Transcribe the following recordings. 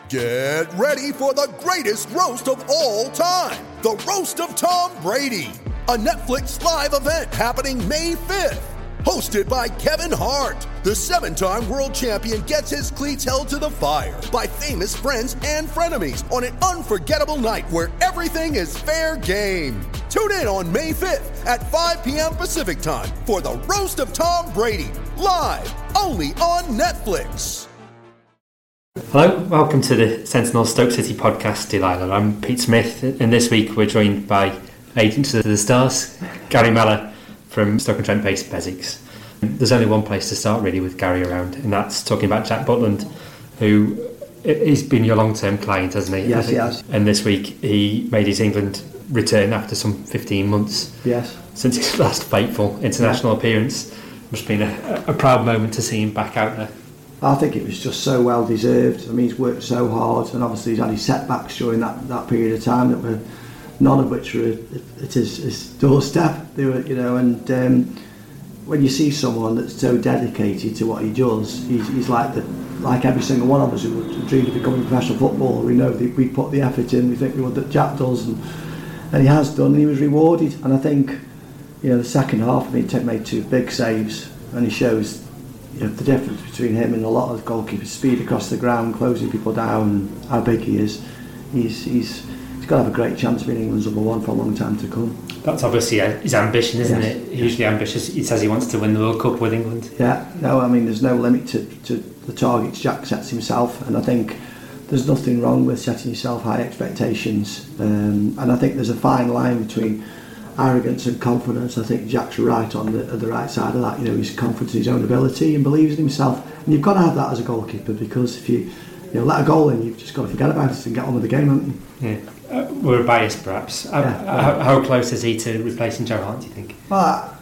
Get ready for the greatest roast of all time, the Roast of Tom Brady, a Netflix live event happening May 5th. Hosted by Kevin Hart, the 7-time world champion gets his cleats held to the fire by famous friends and frenemies on an unforgettable night where everything is fair game. Tune in on May 5th at 5 p.m. Pacific time for the Roast of Tom Brady, live only on Netflix. Hello, welcome to the Sentinel Stoke City podcast, Delilah. I'm Pete Smith, and this week we're joined by Agents of the Stars, Gary Mellor from Stoke-on-Trent-based Beswicks. There's only one place to start really with Gary around, and that's talking about Jack Butland, who he's been your long-term client, hasn't he? Yes, he has. And this week he made his England return after some 15 months. Yes. Since his last fateful international appearance. Must have been a proud moment to see him back out there. I think it was just so well deserved. I mean, he's worked so hard, and obviously he's had his setbacks during that period of time that were none of which were at his doorstep. They were, and when you see someone that's so dedicated to what he does, he's like every single one of us who would dream of becoming a professional footballer. We know that we put the effort in. We think we want that Jack does, and he has done, and he was rewarded. And I think, the second half, he made two big saves, and he shows. The difference between him and a lot of goalkeepers, speed across the ground, closing people down, how big he is. He's got to have a great chance of being England's number one for a long time to come. That's obviously his ambition, isn't it? Hugely ambitious. He says he wants to win the World Cup with England. Yeah, no, I mean, there's no limit to the targets Jack sets himself, and I think there's nothing wrong with setting yourself high expectations. And I think there's a fine line between arrogance and confidence. I think Jack's right on the right side of that. He's confident in his own ability and believes in himself, and you've got to have that as a goalkeeper, because if you let a goal in, you've just got to forget about it and get on with the game, haven't you? Yeah. We're biased perhaps. How close is he to replacing Joe Hart, do you think? Well,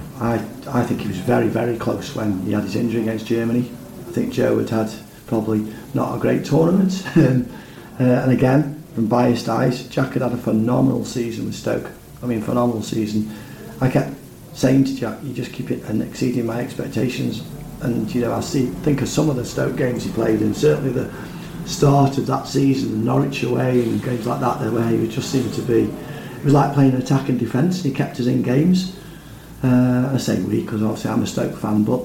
I think he was very, very close when he had his injury against Germany. I think Joe had probably not a great tournament and again, from biased eyes, Jack had a phenomenal season with Stoke. Phenomenal season. I kept saying to Jack, you just keep it and exceeding my expectations. And I think of some of the Stoke games he played in, certainly the start of that season, Norwich away and games like that, where he just seemed to be. It was like playing attack and defence, and he kept us in games. I say we, because obviously I'm a Stoke fan, but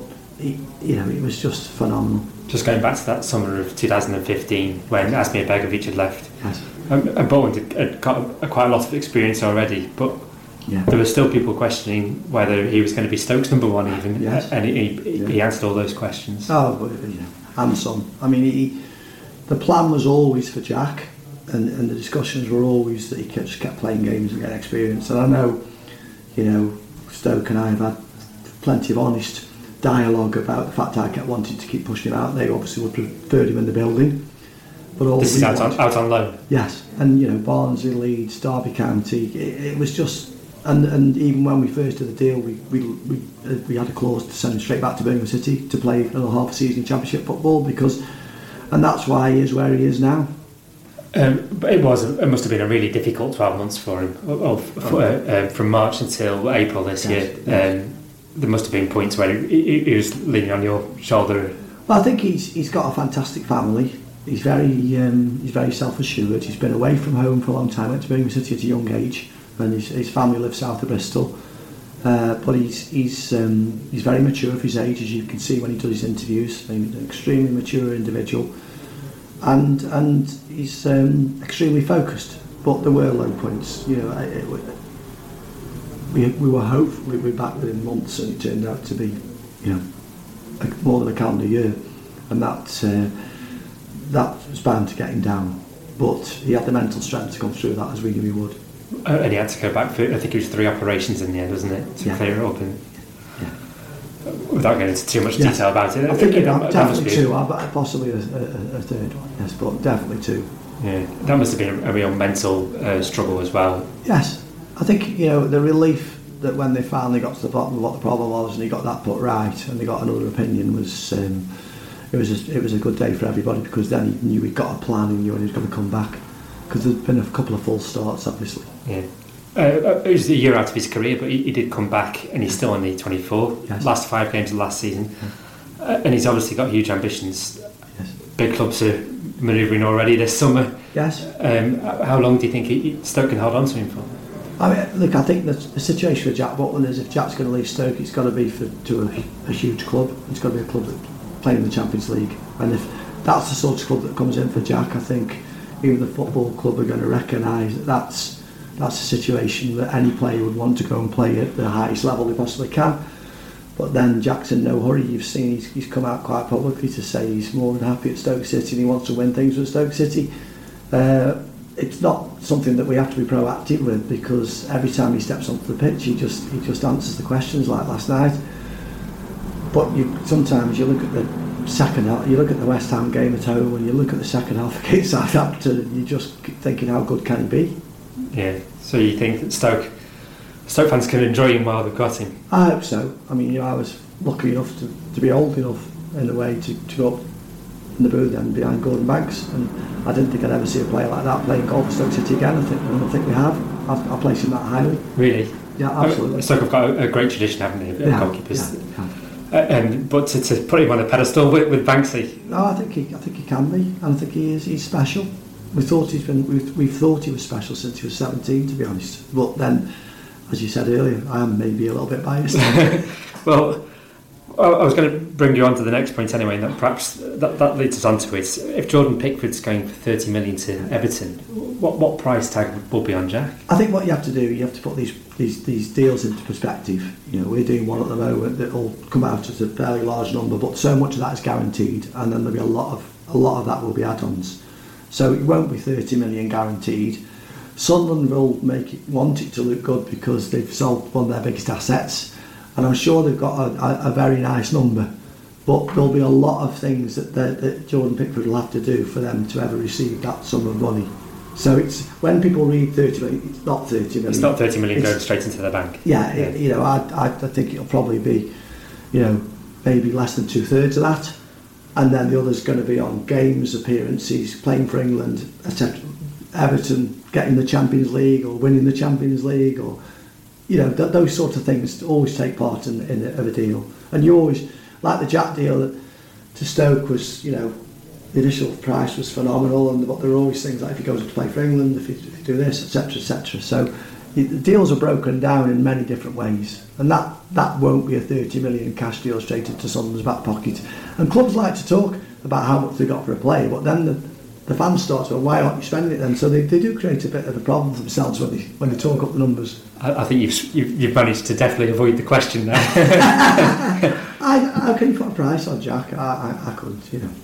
it was just phenomenal. Just going back to that summer of 2015 when Asmir Begovic had left. Yes. And Butland had got quite a lot of experience already, but there were still people questioning whether he was going to be Stoke's number one even, and he answered all those questions. And some. The plan was always for Jack, and the discussions were always that he just kept playing games and getting experience. And I know, Stoke and I have had plenty of honest dialogue about the fact I kept wanting to keep pushing him out. They obviously would prefer him in the building. But all this is out on loan. Yes, and Barnsley, Leeds, Derby County. It was just, and even when we first did the deal, we had a clause to send him straight back to Birmingham City to play another half a season in Championship football, and that's why he is where he is now. But it must have been a really difficult 12 months for him, from March until April this year. There must have been points where he was leaning on your shoulder. Well, I think he's got a fantastic family. He's very self-assured. He's been away from home for a long time. Went to Birmingham City at a young age, and his family lives south of Bristol. But he's very mature for his age, as you can see when he does his interviews. He's an extremely mature individual, and he's extremely focused. But there were low points. We were hopeful we'd be back within months, and it turned out to be more than a calendar year, and that was bound to get him down, but he had the mental strength to come through that, as we knew he would. And he had to go back for, I think it was 3 operations in the end, wasn't it, to clear it up? And without getting into too much detail about it, I think definitely 2, possibly a third one, yes, but definitely 2. Yeah, that must have been a real mental struggle as well. Yes, I think the relief that when they finally got to the bottom of what the problem was, and he got that put right, and they got another opinion, was. It was a good day for everybody, because then he knew he'd got a plan and knew when he was going to come back, because there'd been a couple of false starts, obviously. Yeah. It was a year out of his career, but he did come back, and he's still only 24. Yes. Last 5 games of last season, and he's obviously got huge ambitions. Yes. Big clubs are manoeuvring already this summer. Yes. How long do you think Stoke can hold on to him for? I mean, look, I think the situation with Jack Butland is if Jack's going to leave Stoke, it's got to be to a huge club. It's got to be a club that's playing in the Champions League. And if that's the sort of club that comes in for Jack, I think even the football club are going to recognise that that's a situation that any player would want to go and play at the highest level they possibly can. But then Jack's in no hurry. You've seen he's come out quite publicly to say he's more than happy at Stoke City and he wants to win things with Stoke City. It's not something that we have to be proactive with, because every time he steps onto the pitch he just answers the questions, like last night. But sometimes you look at the second half, you look at the West Ham game at home and you look at the second half against Southampton, you just keep thinking, how good can he be? Yeah, so you think that Stoke fans can enjoy him while they've got him? I hope so. I mean, I was lucky enough to be old enough in a way to go up in the booth then behind Gordon Banks, and I didn't think I'd ever see a player like that playing goal for Stoke City again. I think we have. I place him that highly. Really? Yeah, absolutely. Stoke have got a great tradition, haven't they, of goalkeepers? Yeah. But to put him on a pedestal with Banksy? No, I think he can be, and I think he is. He's special. We've thought he was special since he was 17, to be honest. But then, as you said earlier, I am maybe a little bit biased. Well, I was going to bring you on to the next point anyway, and that perhaps that leads us on to it. If Jordan Pickford's going for 30 million to Everton, what price tag will be on Jack? I think what you have to do, you have to put these deals into perspective. We're doing one at the moment that will come out as a fairly large number, but so much of that is guaranteed, and then there'll be a lot of that will be add-ons. So it won't be 30 million guaranteed. Sunderland will want it to look good because they've sold one of their biggest assets, and I'm sure they've got a very nice number, but there'll be a lot of things that Jordan Pickford will have to do for them to ever receive that sum of money. So it's, when people read 30 million, it's not 30 million. It's not 30 million going straight into the bank. Yeah. I think it'll probably be, maybe less than 2/3 of that, and then the other's going to be on games, appearances, playing for England, etc. Everton getting the Champions League or winning the Champions League, or those sort of things always take part in a deal. And you always, like the Jack deal to Stoke was, the initial price was phenomenal, but there are always things like if he goes to play for England, if you do this, etc, etc. So the deals are broken down in many different ways, and that won't be a 30 million cash deal straight into someone's back pocket. And clubs like to talk about how much they got for a player, but then the fans start to go, why aren't you spending it then? So they do create a bit of a problem for themselves when they talk up the numbers. I think you've managed to definitely avoid the question there. How can you put a price on Jack? I couldn't.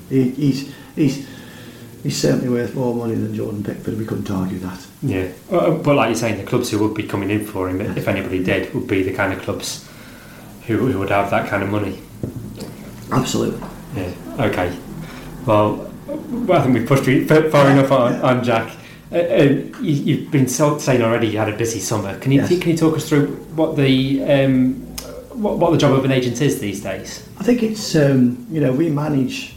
He's certainly worth more money than Jordan Pickford. We couldn't argue that. Yeah, but like you're saying, the clubs who would be coming in for him, if anybody did, would be the kind of clubs who would have that kind of money. Absolutely. Yeah. Okay. Well, I think we've pushed far enough on Jack. You've been saying already you had a busy summer. Can you talk us through what the job of an agent is these days? I think it's we manage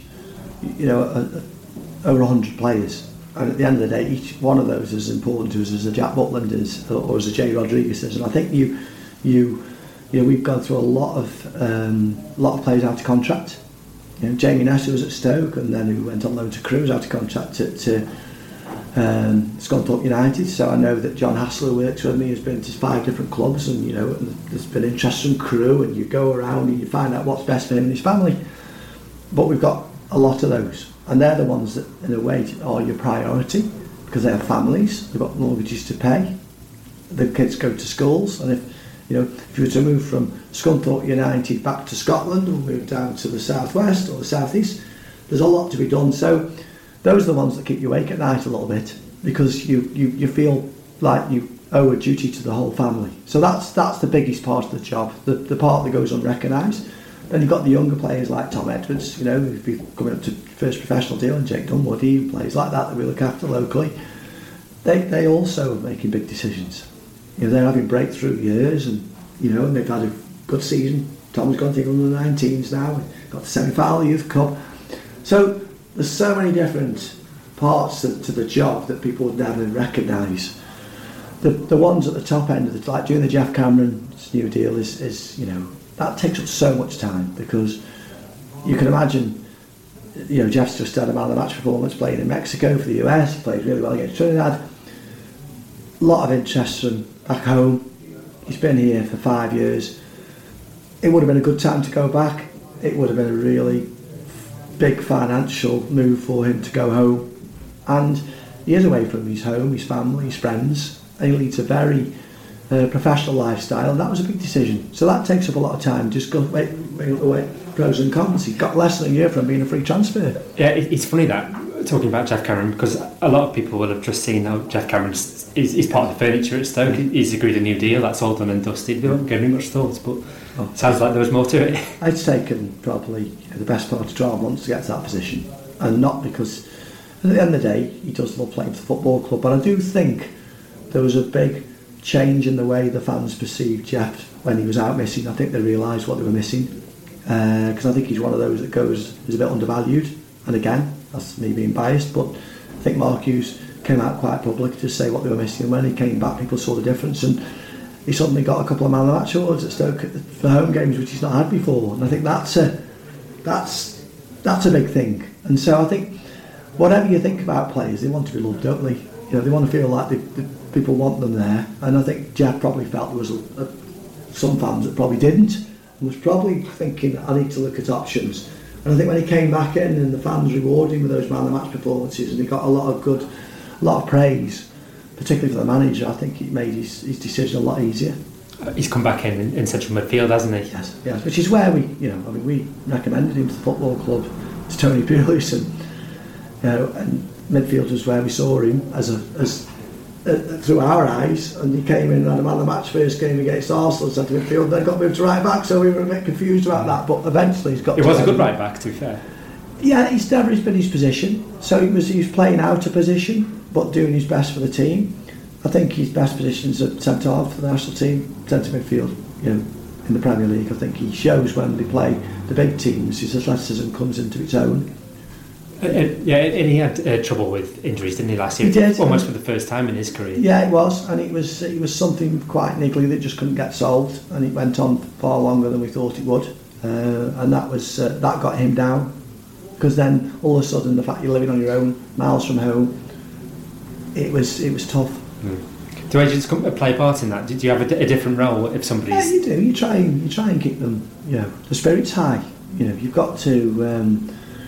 over 100 players, and at the end of the day, each one of those is important to us as a Jack Butland is, or as a Jay Rodriguez is. And I think we've gone through a lot of players out of contract. Jamie Nessa was at Stoke, and then who went on loan to Crewe, was out of contract at Scunthorpe United. So I know that John Hassler works with me, has been to 5 different clubs, and there's been interest from Crewe, and you go around and you find out what's best for him and his family. But we've got a lot of those, and they're the ones that in a way are your priority, because they have families, they've got mortgages to pay, the kids go to schools, and if you were to move from Scunthorpe United back to Scotland, or move down to the southwest or the southeast, there's a lot to be done. So those are the ones that keep you awake at night a little bit, because you feel like you owe a duty to the whole family. So that's the biggest part of the job, the part that goes unrecognised. Then you've got the younger players like Tom Edwards, who's been coming up to first professional deal, and Jake Dunwoody, players like that we look after locally. They also are making big decisions. They're having breakthrough years, and and they've had a good season. Tom's gone to England under 19s now, got the semi-final Youth Cup. So there's so many different parts to the job that people would never recognise. The ones at the top end of like doing the Jeff Cameron's new deal is that takes up so much time, because you can imagine Jeff's just had a man of the match performance playing in Mexico for the US. He played really well against Trinidad. A lot of interest from back home. He's been here for 5 years. It would have been a good time to go back. It would have been a really big financial move for him to go home. And he is away from his home, his family, his friends, and he leads a very professional lifestyle, and that was a big decision. So that takes up a lot of time. Just go wait pros and cons. He's got less than a year from being a free transfer. Yeah, it's funny that, talking about Geoff Cameron, because a lot of people will have just seen how Geoff Cameron is part of the furniture at Stoke. He's agreed a new deal, that's all done and dusted. We don't give him much thought, but it sounds like there was more to it. It's taken probably the best part of 12 months to get to that position, and not because at the end of the day he does love playing for the football club, but I do think there was a big change in the way the fans perceived Geoff when he was out missing. I think they realised what they were missing, because I think he's one of those that is a bit undervalued, and again that's me being biased, but I think Mark Hughes came out quite public to say what they were missing, and when he came back people saw the difference, and he suddenly got a couple of man of the match awards at Stoke for home games, which he's not had before, and I think that's a big thing. And so I think whatever you think about players, they want to be loved, don't they? They want to feel like people want them there, and I think Geoff probably felt there was some fans that probably didn't, and was probably thinking, I need to look at options. And I think when he came back in and the fans rewarded him with those man of the match performances, and he got a lot of praise, particularly for the manager, I think it made his decision a lot easier. He's come back in central midfield, hasn't he? Yes, which is where we recommended him to the football club, to Tony Pulis, and midfield was where we saw him as through our eyes, and he came in and had a man of the match first game against Arsenal, centre midfield, then got moved to right back, so we were a bit confused about that, but eventually he's got. It was a good right back, to be fair. Yeah, he's never been his position, so he was playing out of position, but doing his best for the team. I think his best position is at centre half for the national team, centre midfield. In the Premier League, I think he shows when they play the big teams, his athleticism comes into its own. And he had trouble with injuries, didn't he, last year? He did, almost for the first time in his career. Yeah, it was, and it was something quite niggly that just couldn't get solved, and it went on far longer than we thought it would, and that got him down, because then all of a sudden the fact you're living on your own, miles from home, it was tough. Do agents play a part in that? Do you have a different role if somebody's? Yeah, you do. You try and keep them, the spirits high. You've got to,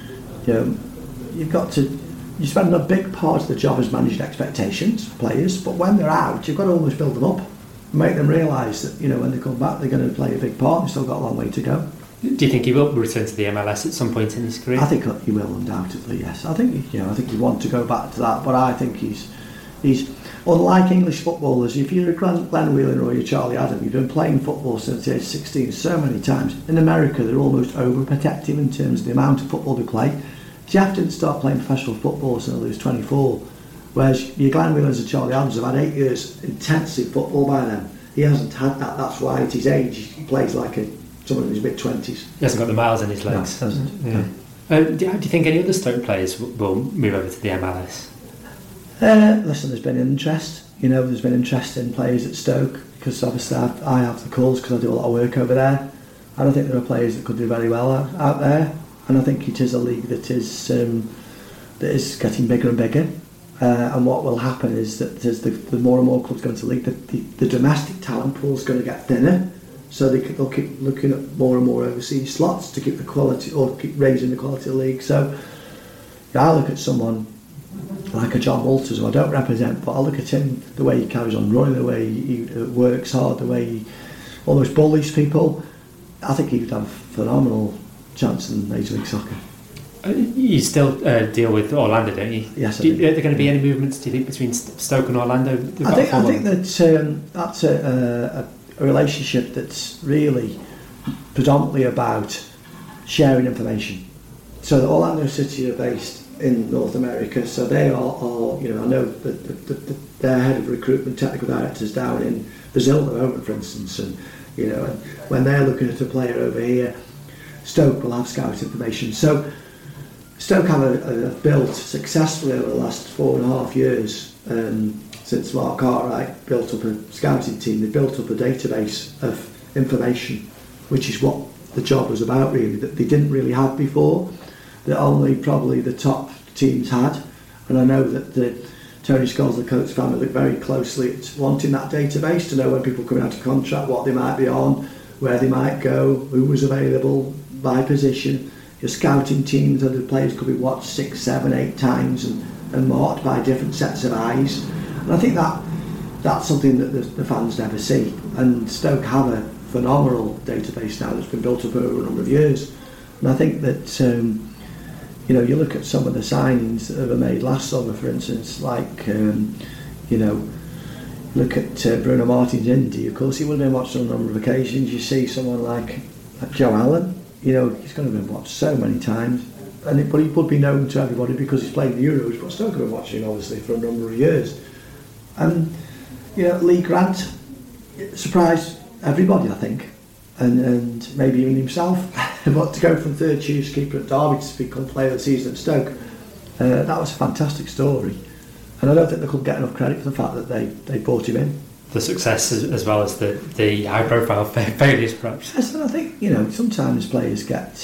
you spend a big part of the job as managing expectations for players, but when they're out, you've got to almost build them up, and make them realise that when they come back, they're going to play a big part. They've still got a long way to go. Do you think he will return to the MLS at some point in his career? I think he will, undoubtedly. Yes, I think he wants to go back to that, but I think he's unlike English footballers. If you're a Glenn Whelan or you're Charlie Adam, you've been playing football since the age of 16 so many times. In America, they're almost overprotective in terms of the amount of football they play. Geoff didn't start playing professional football until he was 24, whereas your Glenn Whelans and Charlie Adams have had 8 years intensive football by then. He hasn't had that. That's why at his age he plays like someone in his mid-20s. He hasn't got the miles in his legs. No, hasn't. Yeah. Do you think any other Stoke players will move over to the MLS? Listen, there's been interest. There's been interest in players at Stoke, because obviously I have the calls because I do a lot of work over there, and I think there are players that could do very well out there, and I think it is a league that is getting bigger and bigger, and what will happen is that as the more and more clubs go into the league, the domestic talent pool is going to get thinner, so they'll keep looking at more and more overseas slots to keep the quality, or keep raising the quality of the league. So I look at someone like a John Walters, who I don't represent, but I look at him, the way he carries on running, the way he works hard, the way he almost bullies people. I think he would have a phenomenal chance in Major League Soccer. You still deal with Orlando, don't you? Yes, I do. Are there going to be any movements, do you think, between Stoke and Orlando? I think that's a relationship that's really predominantly about sharing information. So the Orlando City are based in North America, so they are I know that their head of recruitment, technical directors down in Brazil at the moment, for instance, and when they're looking at a player over here, Stoke will have scout information. So Stoke have built successfully over the last 4.5 years, since Mark Cartwright built up a scouting team. They built up a database of information, which is what the job was about really, that they didn't really have before. that only probably the top teams had. And I know that Tony Scholes, the coach family, looked very closely at wanting that database to know when people coming out of contract, what they might be on, where they might go, who was available by position. Your scouting teams and the players could be watched 6, 7, 8 times and marked by different sets of eyes. And I think that's something that the fans never see. And Stoke have a phenomenal database now that's been built up over a number of years. And I think that you look at some of the signings that were made last summer, for instance, like look at Bruno Martins Indy. Of course, he would have been watched on a number of occasions. You see someone like Joe Allen. He's going to have been watched so many times, but he would be known to everybody because he's played the Euros. But Stoke have been watching obviously for a number of years. And Lee Grant surprised everybody, I think, and maybe even himself. But to go from third choice keeper at Derby to become player of the season at Stoke, that was a fantastic story. And I don't think they could get enough credit for the fact that they brought him in. The success as well as the high profile failures, perhaps. Yes, and I think sometimes players get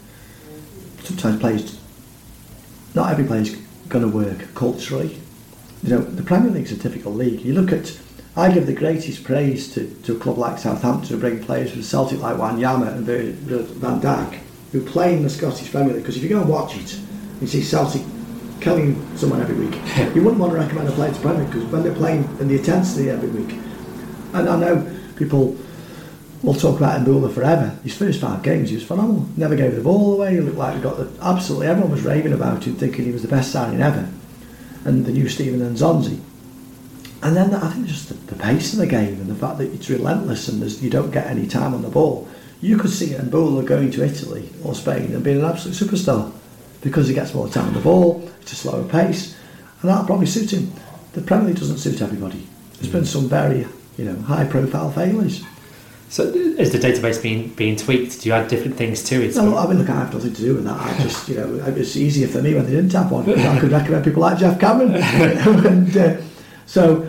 not every player's going to work culturally. The Premier League's a difficult league. I give the greatest praise to a club like Southampton who bring players from Celtic like Wanyama and Van Dijk who play in the Scottish Premier League, because if you go and watch it, you see Celtic killing someone every week. You wouldn't want to recommend a player to Premier League because when they're playing in the intensity every week. And I know people will talk about Mbula forever. His first 5 games, he was phenomenal. Never gave the ball away. He looked like he got absolutely everyone was raving about him, thinking he was the best signing ever. And the new Stephen Nzonzi. And then I think just the pace of the game and the fact that it's relentless and you don't get any time on the ball. You could see Mbula going to Italy or Spain and being an absolute superstar because he gets more time on the ball, it's a slower pace, and that'll probably suit him. The Premier League doesn't suit everybody. There's been some very high profile failures. So is the database being tweaked? Do you add different things to it? No, I have nothing to do with that. I just, it's easier for me when they didn't have one, because I could recommend people like Jeff Cameron. And so,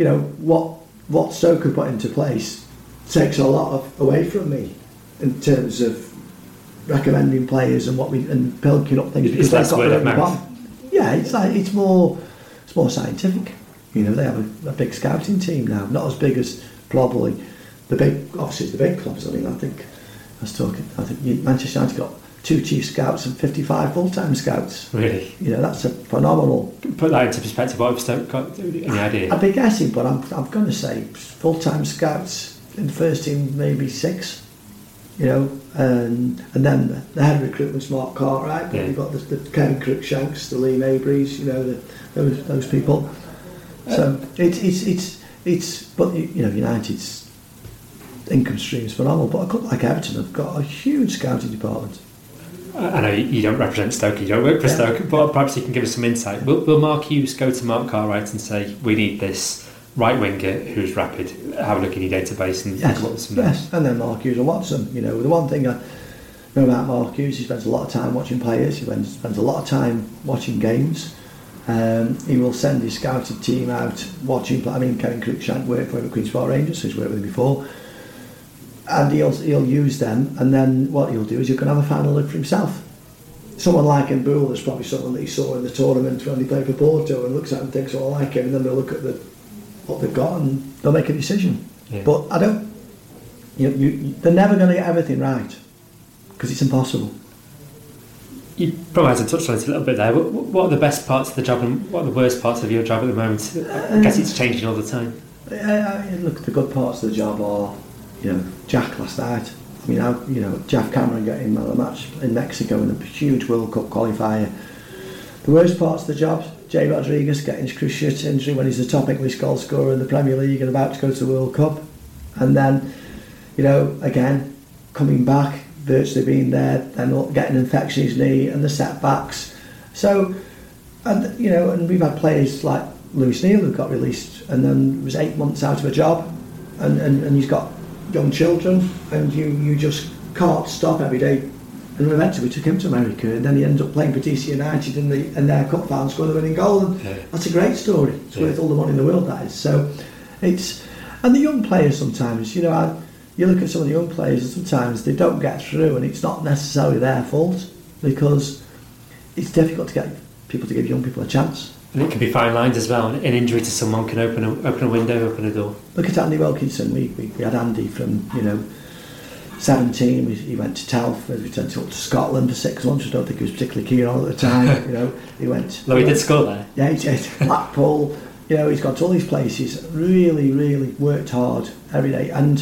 what Stoke could put into place takes a lot away from me in terms of recommending players and and building up things, because it's less word of mouth. Yeah, it's more scientific. They have a big scouting team now, not as big as probably the big clubs. I think Manchester United got 2 chief scouts and 55 full-time scouts. Really? That's a phenomenal. Put that into perspective. What have Stoke got? Any idea? I'd be guessing, but I'm going to say full-time scouts in the first team, maybe 6. And then the head of recruitment's Mark Cartwright. But you've got the Kevin Cruikshanks, the Lee Mabrys, those people. So but United's income stream is phenomenal. But a club like Everton have got a huge scouting department. I know you don't represent Stoke, you don't work for Stoke, but perhaps you can give us some insight. Will Mark Hughes go to Mark Cartwright and say, we need this right winger who's rapid, have a look in your database and come up with some names? Yes, and then Mark Hughes will watch them. The one thing I know about Mark Hughes, he spends a lot of time watching players, he spends a lot of time watching games. He will send his scouted team out watching. Kevin Cruikshank worked for him at Queen's Park Rangers, so he's worked with him before. And he'll use them, and then what he'll do is he'll have a final look for himself. Someone like Mbula is probably someone that he saw in the tournament when he played for Porto and looks at him and thinks, I like him, and then they'll look at what they've got and they'll make a decision. Yeah. But I don't. They're never going to get everything right because it's impossible. You probably had to touch on it a little bit there. What are the best parts of the job and what are the worst parts of your job at the moment? I guess it's changing all the time. Look, the good parts of the job are, Jack last night. Jeff Cameron getting man of the match in Mexico in a huge World Cup qualifier. The worst parts of the job, Jay Rodriguez getting his cruciate injury when he's the top English goal scorer in the Premier League and about to go to the World Cup. And then, again, coming back, virtually being there, then getting an infection in his knee and the setbacks. So, and we've had players like Lewis Neal who got released and then was 8 months out of a job, and he's got young children, and you just can't stop every day. And eventually we took him to America, and then he ended up playing for DC United in their cup final, scored the winning goal, and that's a great story. It's worth all the money in the world, that is. So and the young players sometimes, you look at some of the young players and sometimes they don't get through, and it's not necessarily their fault, because it's difficult to get people to give young people a chance. And it can be fine lines as well. An injury to someone can open a window, open a door. Look at Andy Wilkinson. We had Andy from 17. He went to Telford. We went up to Scotland for 6 months. I don't think he was particularly keen on at the time. He went. Though he did score there. Yeah, he did. Blackpool. He's gone to all these places. Really, really worked hard every day. And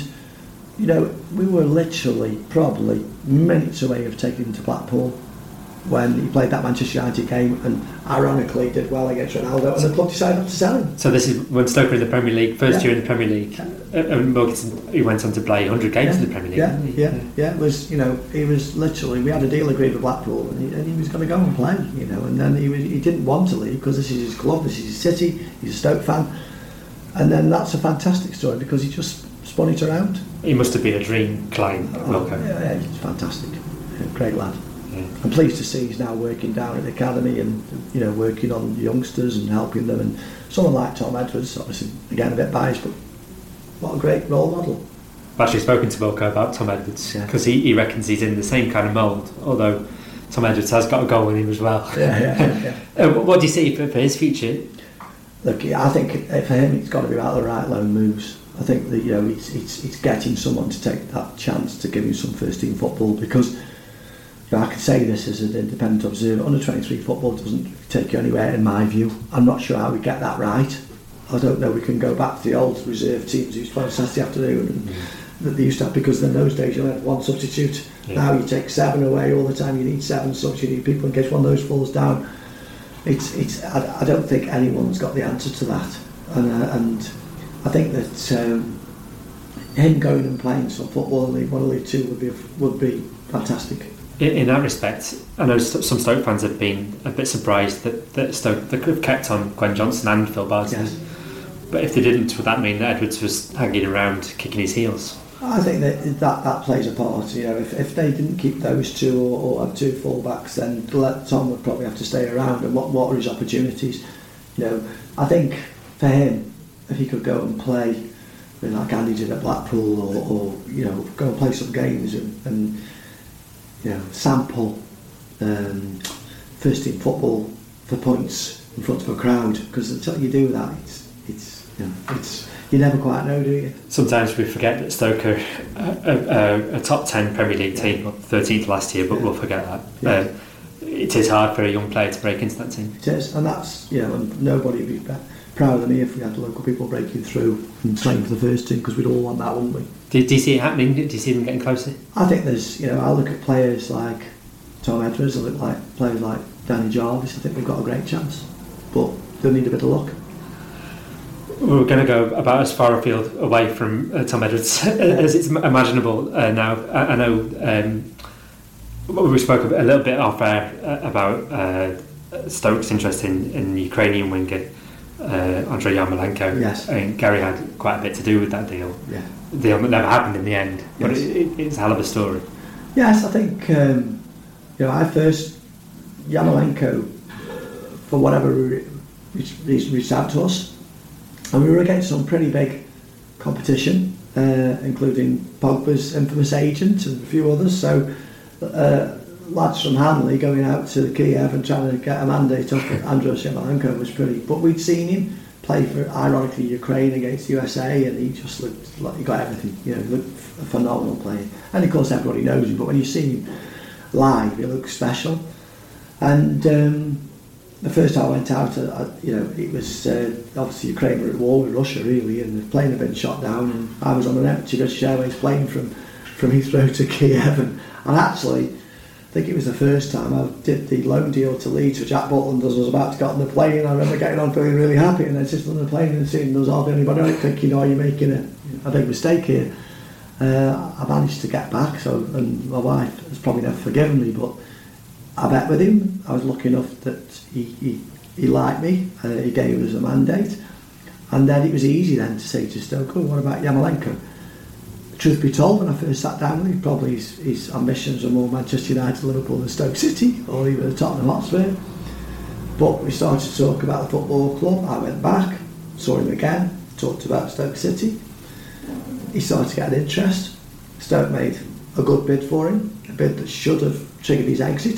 we were literally probably minutes away of taking him to Blackpool when he played that Manchester United game, and ironically did well against Ronaldo, and the club decided not to sell him. So this is when Stoke were in the Premier League, first year in the Premier League, and Wilkinson, he went on to play 100 games in the Premier League. Yeah. It was, he was literally, we had a deal agreed with Blackpool, and he was going to go and play, and then he didn't want to leave because this is his club, this is his city, he's a Stoke fan, and then that's a fantastic story because he just spun it around. He must have been a dream client, Wilco. Yeah, he's fantastic, great lad. Yeah. I'm pleased to see he's now working down at the academy and working on youngsters and helping them, and someone like Tom Edwards, obviously again a bit biased, but what a great role model. I've actually spoken to Wilco about Tom Edwards because he reckons he's in the same kind of mould, although Tom Edwards has got a goal in him as well. What do you see for his future? Look, I think for him it's got to be about the right loan moves. I think that it's getting someone to take that chance to give him some first team football, because I can say this as an independent observer, under 23 football doesn't take you anywhere in my view. I'm not sure how we get that right. I don't know, we can go back to the old reserve teams who used to play on Saturday afternoon and that they used to have, because in those days you had one substitute. Now you take 7 away all the time, you need 7 subs, you need people in case one of those falls down. I don't think anyone's got the answer to that, and I think that him going and playing some football in League 1 or League 2 would be fantastic. In that respect, I know some Stoke fans have been a bit surprised that Stoke could have kept on Gwen Johnson and Phil Bardsley. Yes. But if they didn't, would that mean that Edwards was hanging around kicking his heels? I think that plays a part. If they didn't keep those two or have 2 full-backs, then Tom would probably have to stay around. And what are his opportunities? I think for him, if he could go and play like Andy did at Blackpool, or go and play some games and sample first team football for points in front of a crowd, because until you do that, it's you never quite know, do you? Sometimes we forget that Stoke are a top 10 Premier League team, 13th last year, but we'll forget that. Yeah. It is hard for a young player to break into that team. It is, and that's and nobody would be prouder than me if we had local people breaking through and playing for the first team, because we'd all want that, wouldn't we? Do you see it happening? Do you see them getting closer? I think there's, I look at players like Tom Edwards, I look like players like Danny Jarvis. I think we've got a great chance, but they'll need a bit of luck. We're going to go about as far afield away from Tom Edwards as it's imaginable now. I know we spoke a little bit off air about Stoke's interest in Ukrainian winger Andrei Yarmolenko. Yes. And Gary had quite a bit to do with that deal. Yeah. The deal that never happened in the end, but Yes. it's a hell of a story. Yes, I think Yarmolenko, for whatever reason, reached out to us, and we were against some pretty big competition, including Pogba's infamous agent and a few others. So lads from Hanley going out to Kiev and trying to get a mandate off Andrei Yarmolenko was pretty. But we'd seen him play for, ironically, Ukraine against USA, and he just looked like he got everything. He looked a phenomenal player. And of course, everybody knows him. But when you see him live, he looks special. And the first time I went out, it was obviously Ukraine were at war with Russia, really, and the plane had been shot down, and I was on an empty British Airways plane from Heathrow to Kiev, and actually, I think it was the first time I did the loan deal to Leeds for Jack Butland as I was about to get on the plane, and I remember getting on feeling really happy, and then sitting on the plane and seeing there's hardly anybody on it, thinking, are you making a big mistake here? I managed to get back, and my wife has probably never forgiven me, but I bet with him. I was lucky enough that he liked me. He gave us a mandate, and then it was easy then to say to Stoke, what about Yarmolenko? Truth be told, when I first sat down with him, probably his ambitions were more Manchester United, Liverpool than Stoke City, or even Tottenham Hotspur. But we started to talk about the football club. I went back, saw him again, talked about Stoke City. He started to get an interest. Stoke made a good bid for him, a bid that should have triggered his exit,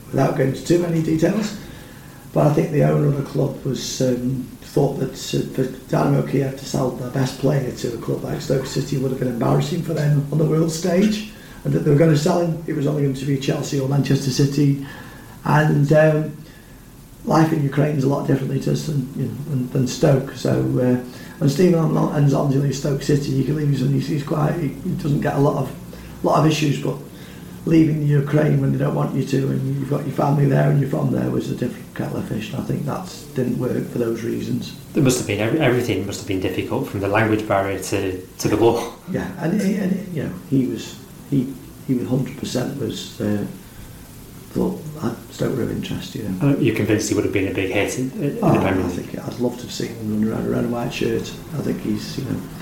without going into too many details. But I think the owner of the club was thought that for Dynamo Kiev to sell their best player to a club like Stoke City would have been embarrassing for them on the world stage, and that they were going to sell him. It was only going to be Chelsea or Manchester City, and life in Ukraine is a lot differently to us than Stoke. So when Stephen Nzonzi leaves Stoke City, you can leave he's quite. He doesn't get a lot of issues, but leaving the Ukraine when they don't want you to, and you've got your family there and you're from there, was a different kettle of fish. And I think that didn't work for those reasons. There must have been everything must have been difficult, from the language barrier to the law. Yeah, and he was 100% was thought Stoke were of interest. You're convinced he would have been a big hit in the Premier League? I think I'd love to have seen him run around a red and white shirt. I think he's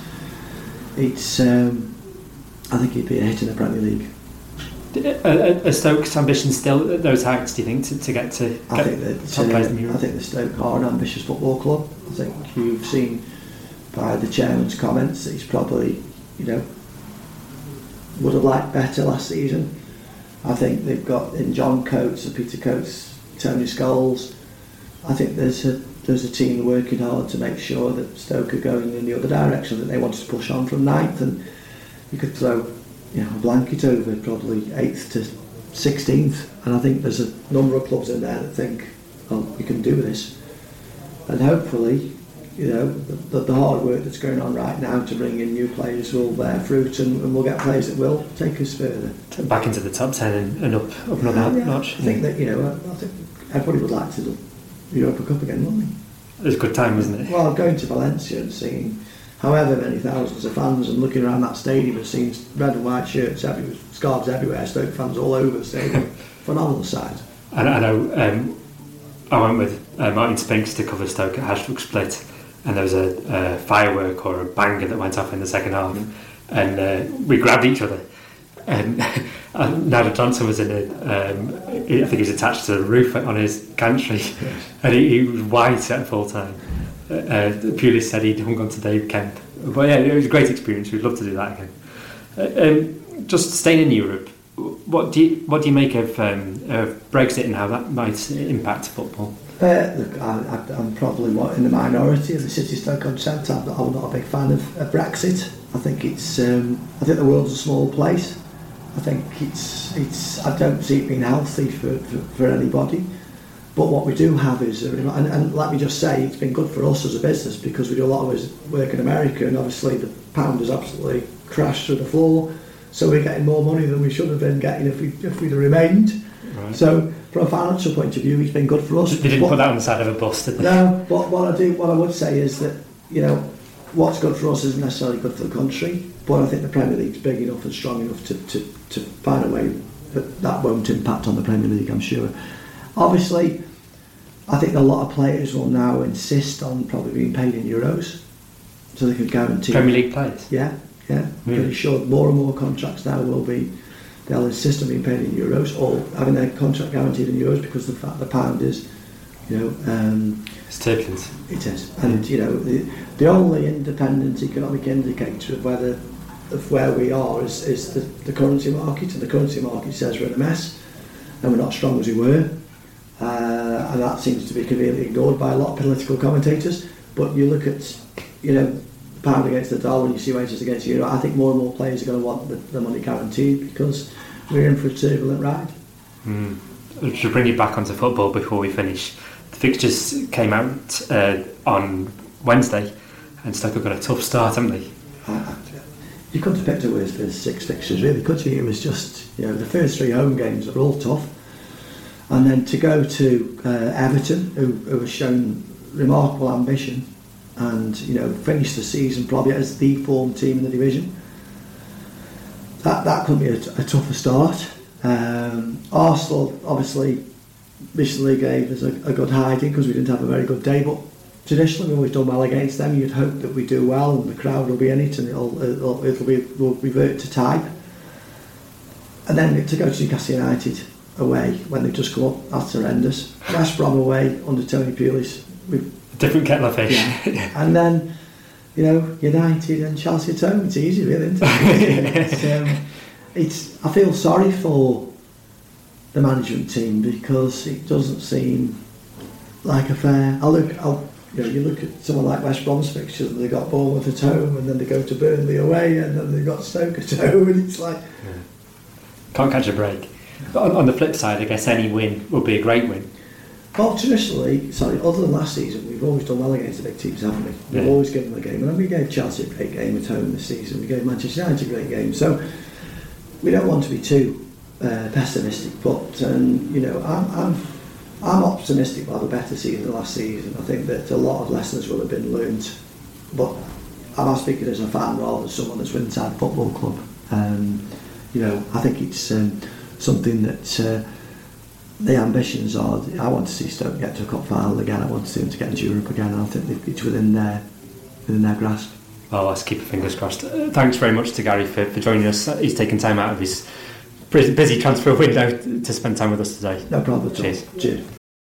I think he'd be a hit in the Premier League. Are Stoke's ambitions still at those heights, do you think, to get to top place in Europe? I think the Stoke are an ambitious football club. I think you've seen by the chairman's comments that he's probably, would have liked better last season. I think they've got in John Coates and Peter Coates, Tony Scholes. I think there's a team working hard to make sure that Stoke are going in the other direction, that they wanted to push on from 9th, and you could throw a blanket over probably 8th to 16th, and I think there's a number of clubs in there that think, we can do this, and hopefully the hard work that's going on right now to bring in new players will bear fruit, and we'll get players that will take us further back into the top 10 and up another notch. I think that I think everybody would like to do the Europa Cup again, wouldn't they? It was a good time, wasn't it? Well, going to Valencia and seeing however many thousands of fans and looking around that stadium and seeing red and white shirts everywhere, scarves everywhere, Stoke fans all over the stadium. Phenomenal sight. I know I went with Martin Spinks to cover Stoke at Ashbrook Split, and there was a firework or a banger that went off in the second half, and we grabbed each other, and Nigel Johnson was in I think he was attached to the roof on his gantry, and he was white at full time. Pulis said he'd hung on to Dave Kemp, but yeah, it was a great experience. We'd love to do that again. Just staying in Europe, what do you make of Brexit and how that might impact football? Look, I'm probably in the minority of the City Stoke consent. I'm not a big fan of Brexit. I think it's I think the world's a small place. I think it's I don't see it being healthy for anybody. But what we do have is, and let me just say, it's been good for us as a business, because we do a lot of work in America, and obviously the pound has absolutely crashed through the floor, so we're getting more money than we should have been getting if we'd have remained. Right. So from a financial point of view, it's been good for us. They didn't put that on the side of a bus, did they? No. What I would say is that what's good for us isn't necessarily good for the country, but I think the Premier League's big enough and strong enough to find a way that won't impact on the Premier League, I'm sure. Obviously, I think a lot of players will now insist on probably being paid in euros, so they can guarantee. Premier League players? Yeah. Really? Pretty sure more and more contracts now they'll insist on being paid in euros, or having their contract guaranteed in euros, because the fact the pound is, it's turbulent. It is, and the only independent economic indicator of where we are is the currency market, and the currency market says we're in a mess, and we're not as strong as we were. And that seems to be conveniently ignored by a lot of political commentators. But you look at, the pound against the dollar, and you see wages against the euro. I think more and more players are going to want the money guaranteed, because we're in for a turbulent ride. To bring you back onto football before we finish, the fixtures came out on Wednesday, and Stoke have got a tough start, haven't they? You couldn't have picked a worse first 6 fixtures, really, could you? It was just, the first 3 home games were all tough. And then to go to Everton, who has shown remarkable ambition, and finish the season probably as the form team in the division, that could be a tougher start. Arsenal obviously recently gave us a good hiding, because we didn't have a very good day, but traditionally we've always done well against them. You'd hope that we do well and the crowd will be in it, and we'll revert to type. And then to go to Newcastle United away when they've just come up, that's horrendous. West Brom away under Tony Pulis, different kettle of fish. Yeah. And then United and Chelsea at home. It's easy, really, isn't it? I feel sorry for the management team, because it doesn't seem like a fair. You look at someone like West Brom's fixtures, and they got Bournemouth at home, and then they go to Burnley away, and then they got Stoke at home, and it's like can't catch a break. But on the flip side, I guess any win would be a great win. Well, traditionally, other than last season, we've always done well against the big teams, haven't we? We've always given them a game, and then we gave Chelsea a great game at home this season. We gave Manchester United a great game, so we don't want to be too pessimistic. But I'm optimistic about a better season than last season. I think that a lot of lessons will have been learnt, but I'm speaking as a fan rather than someone that's with inside football club. I think it's something that the ambitions are. I want to see Stoke get to a cup final again. I want to see them to get into Europe again. And I think it's within their grasp. Well, let's keep our fingers crossed. Thanks very much to Gary for joining us. He's taken time out of his busy transfer window to spend time with us today. No problem at all. Cheers. Cheers.